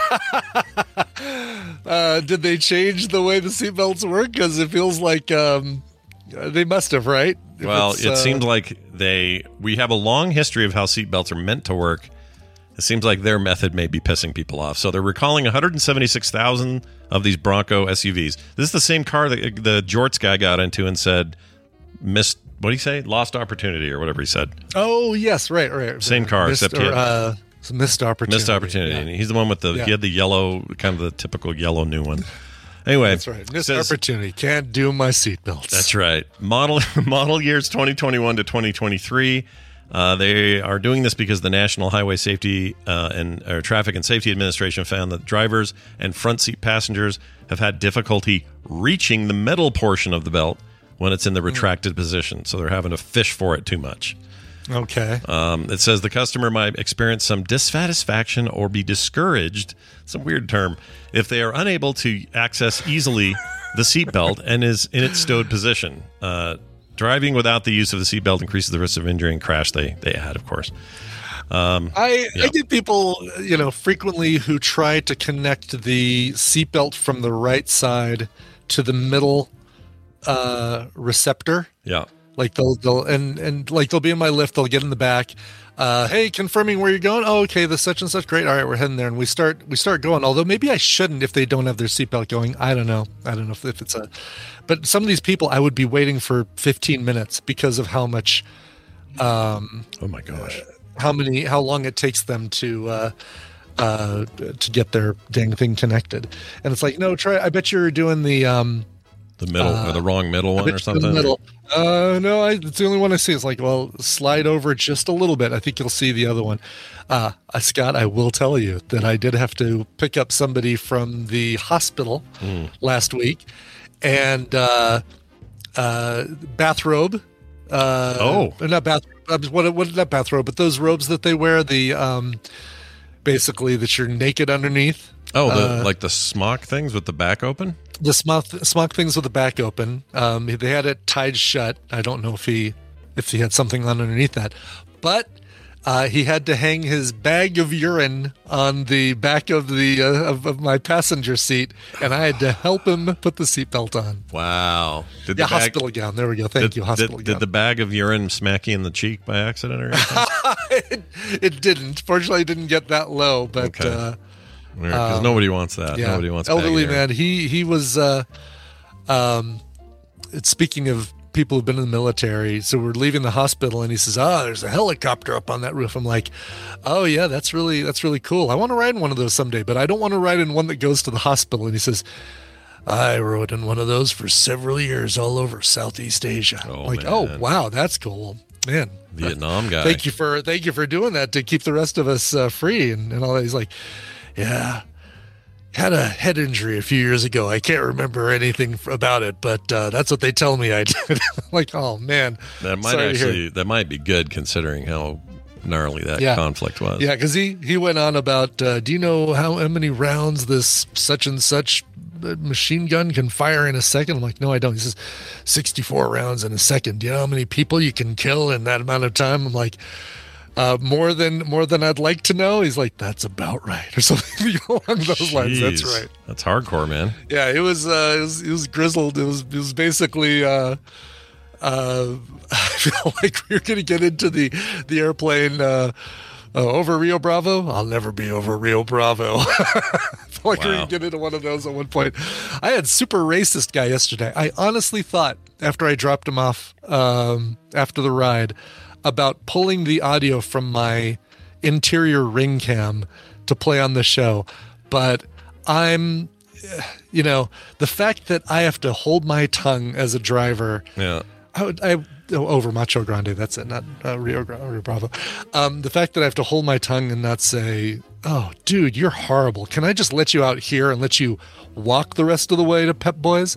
Okay. Did they change the way the seatbelts work? Because it feels like they must have, right? Well, it seems like we have a long history of how seatbelts are meant to work. It seems like their method may be pissing people off. So they're recalling 176,000 of these Bronco SUVs. This is the same car that the Jorts guy got into and said, what did he say? Lost opportunity or whatever he said. Oh, yes. Right. Same car, except he had... Missed opportunity. Missed opportunity. Yeah. He's the one with he had the yellow, kind of the typical yellow new one. Anyway. That's right. Missed opportunity. Can't do my seatbelts. That's right. Model years 2021 to 2023. They are doing this because the National Highway Safety and Traffic and Safety Administration found that drivers and front seat passengers have had difficulty reaching the middle portion of the belt when it's in the retracted position. So they're having to fish for it too much. Okay. It says the customer might experience some dissatisfaction or be discouraged, it's a weird term, if they are unable to access easily the seatbelt and is in its stowed position. Driving without the use of the seatbelt increases the risk of injury and crash, they add, of course. I get people, frequently who try to connect the seatbelt from the right side to the middle receptor. Yeah. Like they'll be in my lift, they'll get in the back. Hey, confirming where you're going. Oh, okay, the such and such. Great. All right, we're heading there, and we start going. Although maybe I shouldn't if they don't have their seatbelt going. I don't know if it's but some of these people I would be waiting for 15 minutes because of how much. Oh my gosh. How long it takes them to get their dang thing connected, and it's like try. I bet you're doing the middle or the wrong middle one or something. The middle. No, it's the only one I see. It's like, well, slide over just a little bit. I think you'll see the other one. Scott, I will tell you that I did have to pick up somebody from the hospital last week, and bathrobe. Not bathrobe. What not bathrobe? But those robes that they wear, the basically that you're naked underneath. Oh, like the smock things with the back open. The smock things with the back open. They had it tied shut. I don't know if he had something on underneath that, but he had to hang his bag of urine on the back of the of my passenger seat, and I had to help him put the seatbelt on. Wow. Hospital gown. There we go. Thank you, hospital gown. Did the bag of urine smack you in the cheek by accident or anything? It didn't. Fortunately, it didn't get that low, but okay. Because nobody wants that. Yeah. Nobody wants elderly bag of urine. man. He was. Speaking of people who've been in the military, so we're leaving the hospital, and he says, there's a helicopter up on that roof. I'm like, oh yeah, that's really cool. I want to ride in one of those someday, but I don't want to ride in one that goes to the hospital. And he says, I rode in one of those for several years all over Southeast Asia. Oh wow, that's cool, man. Vietnam guy. Thank you for doing that to keep the rest of us free and all that. He's like, yeah, had a head injury a few years ago. I can't remember anything about it, but that's what they tell me I did. Like, oh man, that might be good considering how gnarly that conflict was. Yeah, because he went on about, do you know how many rounds this such and such machine gun can fire in a second? I'm like, no, I don't. He says 64 rounds in a second. Do you know how many people you can kill in that amount of time? I'm like, more than I'd like to know. He's like, that's about right, or something along those lines. That's right. That's hardcore, man. Yeah, it was grizzled. It was basically. I feel like we were going to get into the airplane over Rio Bravo. I'll never be over Rio Bravo. I feel like we were going to get into one of those at one point. I had super racist guy yesterday. I honestly thought after I dropped him off after the ride about pulling the audio from my interior ring cam to play on the show. But I'm, the fact that I have to hold my tongue as a driver. Yeah. Over Macho Grande, that's it, not Rio Bravo. The fact that I have to hold my tongue and not say, oh, dude, you're horrible. Can I just let you out here and let you walk the rest of the way to Pep Boys?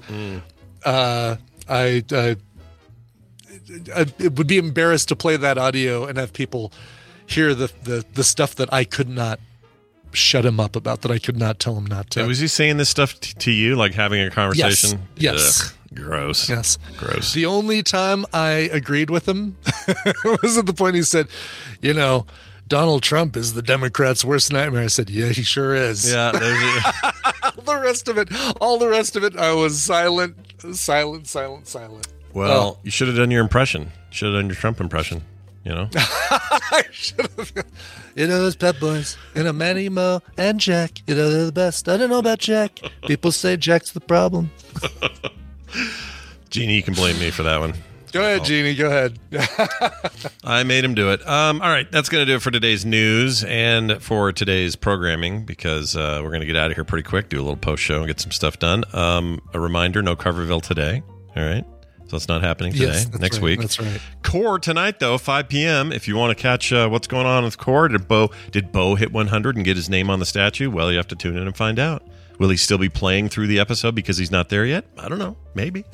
I would be embarrassed to play that audio and have people hear the stuff that I could not shut him up about, that I could not tell him not to. Was he saying this stuff to you, like having a conversation? Yes. Ugh, gross. Yes. Gross. The only time I agreed with him was at the point he said, Donald Trump is the Democrats' worst nightmare. I said, yeah, he sure is. Yeah. All the rest of it, I was silent. Well, you should have done your impression. Should have done your Trump impression, I should have. Those Pep Boys. Manny, Mo, and Jack. They're the best. I don't know about Jack. People say Jack's the problem. Jeannie, you can blame me for that one. Go ahead, Jeannie. Go ahead. I made him do it. All right. That's going to do it for today's news and for today's programming, because we're going to get out of here pretty quick, do a little post show and get some stuff done. A reminder, no Coverville today. All right. So it's not happening today. Yes, next week. That's right. Core tonight, though, 5 p.m. If you want to catch what's going on with Core, did Bo hit 100 and get his name on the statue? Well, you have to tune in and find out. Will he still be playing through the episode because he's not there yet? I don't know. Maybe.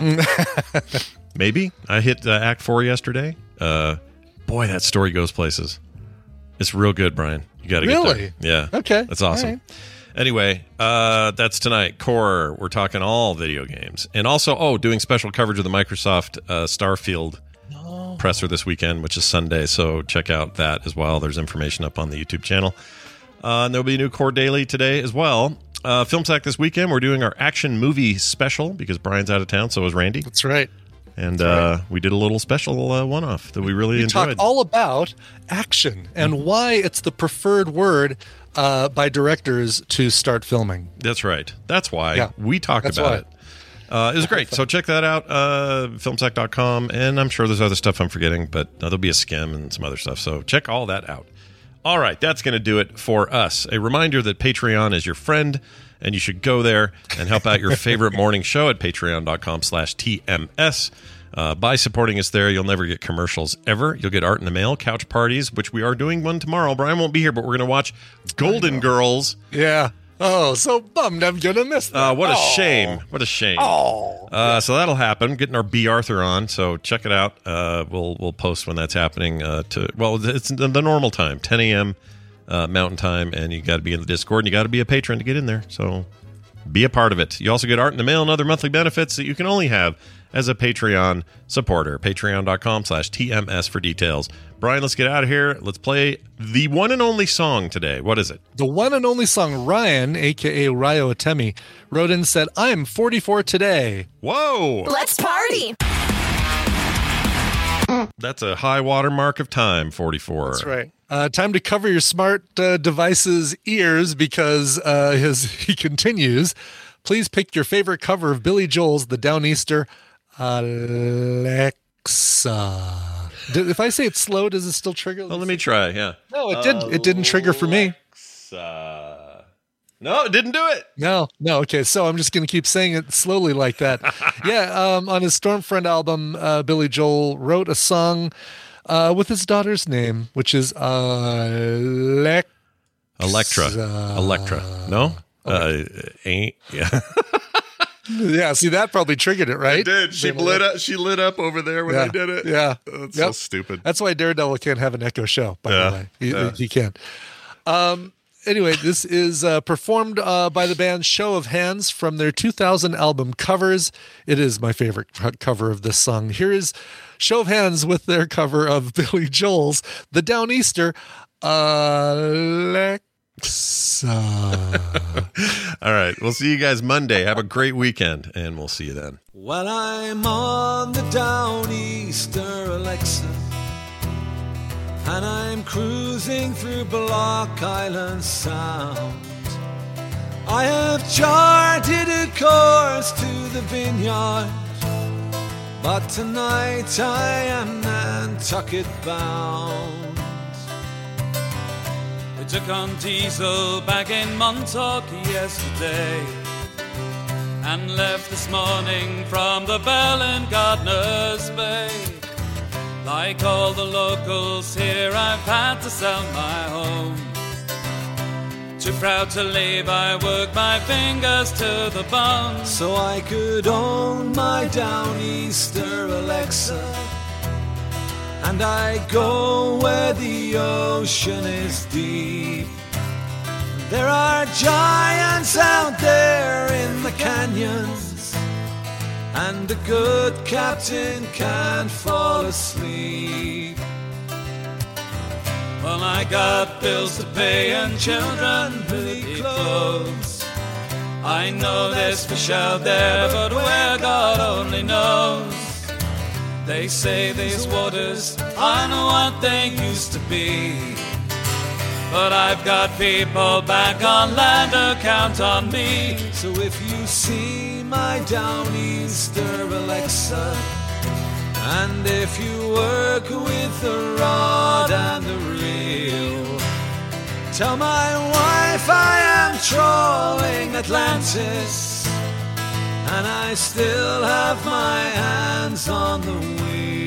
Maybe. I hit Act 4 yesterday. Boy, that story goes places. It's real good, Brian. You got to get there. Yeah. Okay. That's awesome. Right. Anyway, that's tonight. Core, we're talking all video games. And also, doing special coverage of the Microsoft Starfield presser this weekend, which is Sunday. So check out that as well. There's information up on the YouTube channel. And there'll be a new Core Daily today as well. Film Sack this weekend, we're doing our action movie special because Brian's out of town, so is Randy. That's right. And we did a little special one-off that we really enjoyed. Talk all about action and why it's the preferred word by directors to start filming. That's right. That's why we talked about it. It was great. So check that out, filmsack.com, and I'm sure there's other stuff I'm forgetting, but there'll be a skim and some other stuff. So check all that out. All right, that's going to do it for us. A reminder that Patreon is your friend, and you should go there and help out your favorite morning show at patreon.com/TMS. By supporting us there, you'll never get commercials ever. You'll get art in the mail, couch parties, which we are doing one tomorrow. Brian won't be here, but we're going to watch Golden Girls. Yeah. Oh, so bummed I'm going to miss that. What a shame. What a shame. So that'll happen. Getting our B. Arthur on, so check it out. We'll post when that's happening. It's the normal time, 10 a.m. Mountain Time, and you got to be in the Discord, and you got to be a patron to get in there. So be a part of it. You also get art in the mail and other monthly benefits that you can only have as a Patreon supporter. Patreon.com/TMS for details. Brian, let's get out of here. Let's play the one and only song today. What is it? The one and only song. Ryan, a.k.a. Ryo Atemi, wrote in and said, I'm 44 today. Whoa! Let's party! That's a high watermark of time, 44. That's right. Time to cover your smart device's ears because he continues. Please pick your favorite cover of Billy Joel's The Downeaster, Alexa. If I say it slow, does it still trigger? Well, let me try, yeah. No, it didn't. It didn't trigger for me. No, it didn't do it. No. Okay, so I'm just going to keep saying it slowly like that. Yeah, on his Stormfront album, Billy Joel wrote a song with his daughter's name, which is Electra. No? Ain't. Yeah. Yeah, see, that probably triggered it, right? It did. She lit up over there when I did it. Yeah. That's so stupid. That's why Daredevil can't have an echo show, by the way. He can't. Anyway, this is performed by the band Show of Hands from their 2000 album Covers. It is my favorite cover of this song. Here is Show of Hands with their cover of Billy Joel's The Downeaster, Alexa. All right. We'll see you guys Monday. Have a great weekend, and we'll see you then. Well, I'm on the Downeaster, Alexa, and I'm cruising through Block Island Sound. I have charted a course to the vineyard, but tonight I am Nantucket bound. We took on diesel back in Montauk yesterday and left this morning from the Bell in Gardner's Bay. Like all the locals here, I've had to sell my home. Too proud to leave, I work my fingers to the bone so I could own my Downeaster, Alexa. And I go where the ocean is deep. There are giants out there in the canyons, and a good captain can't fall asleep. Well, I got bills to pay and children who need clothes. I know there's fish out there, but where God only knows. They say these waters aren't what they used to be, but I've got people back on land who count on me. So if you see my Downeaster, Alexa, and if you work with the rod and the reel, tell my wife I am trolling Atlantis, and I still have my hands on the wheel.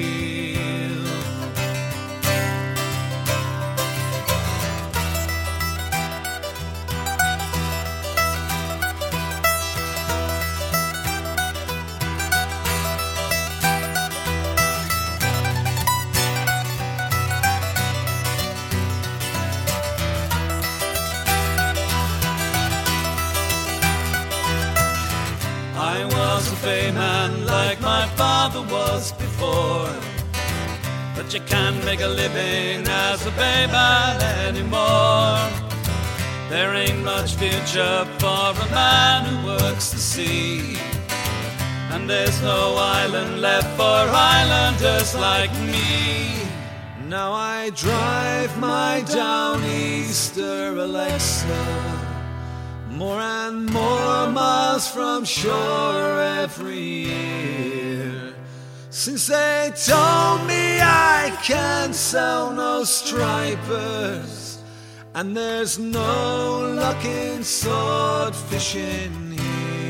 I was a bayman like my father was before, but you can't make a living as a bayman anymore. There ain't much future for a man who works the sea, and there's no island left for islanders like me. Now I drive my Downeaster, Alexa, more and more miles from shore every year, since they told me I can't sell no stripers, and there's no luck in sword fishing here.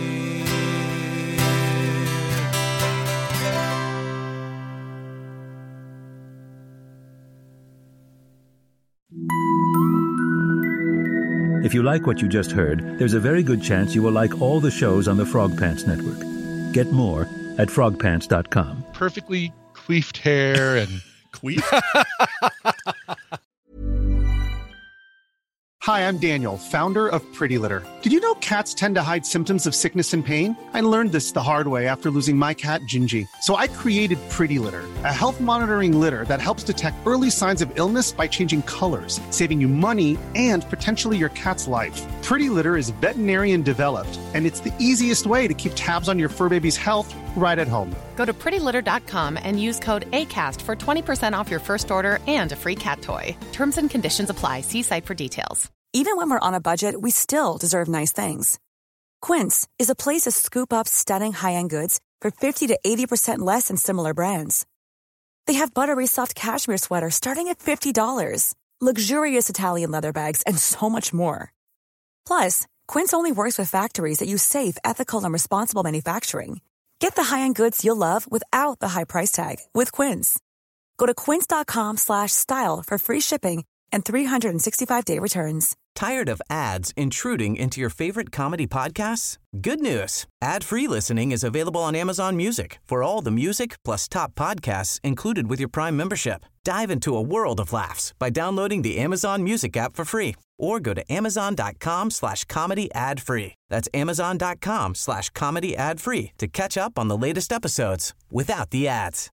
If you like what you just heard, there's a very good chance you will like all the shows on the Frog Pants Network. Get more at frogpants.com. Perfectly queefed hair and queef. Hi, I'm Daniel, founder of Pretty Litter. Did you know cats tend to hide symptoms of sickness and pain? I learned this the hard way after losing my cat, Gingy. So I created Pretty Litter, a health monitoring litter that helps detect early signs of illness by changing colors, saving you money and potentially your cat's life. Pretty Litter is veterinarian developed, and it's the easiest way to keep tabs on your fur baby's health right at home. Go to prettylitter.com and use code ACAST for 20% off your first order and a free cat toy. Terms and conditions apply. See site for details. Even when we're on a budget, we still deserve nice things. Quince is a place to scoop up stunning high-end goods for 50 to 80% less than similar brands. They have buttery soft cashmere sweaters starting at $50, luxurious Italian leather bags, and so much more. Plus, Quince only works with factories that use safe, ethical, and responsible manufacturing. Get the high-end goods you'll love without the high price tag with Quince. Go to quince.com/style for free shipping and 365-day returns. Tired of ads intruding into your favorite comedy podcasts? Good news. Ad-free listening is available on Amazon Music for all the music plus top podcasts included with your Prime membership. Dive into a world of laughs by downloading the Amazon Music app for free or go to amazon.com/comedy ad-free. That's amazon.com/comedy ad-free to catch up on the latest episodes without the ads.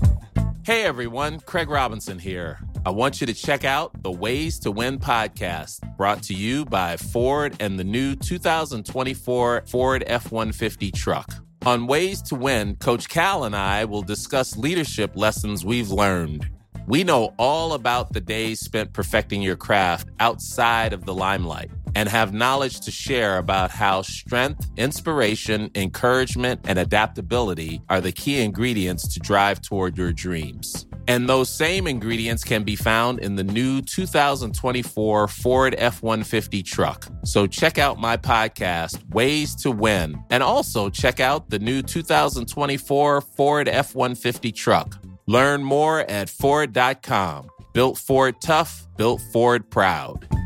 Hey everyone, Craig Robinson here. I want you to check out the Ways to Win podcast, brought to you by Ford and the new 2024 Ford F-150 truck. On Ways to Win, Coach Cal and I will discuss leadership lessons we've learned. We know all about the days spent perfecting your craft outside of the limelight and have knowledge to share about how strength, inspiration, encouragement, and adaptability are the key ingredients to drive toward your dreams. And those same ingredients can be found in the new 2024 Ford F-150 truck. So check out my podcast, Ways to Win, and also check out the new 2024 Ford F-150 truck. Learn more at Ford.com. Built Ford tough, built Ford proud.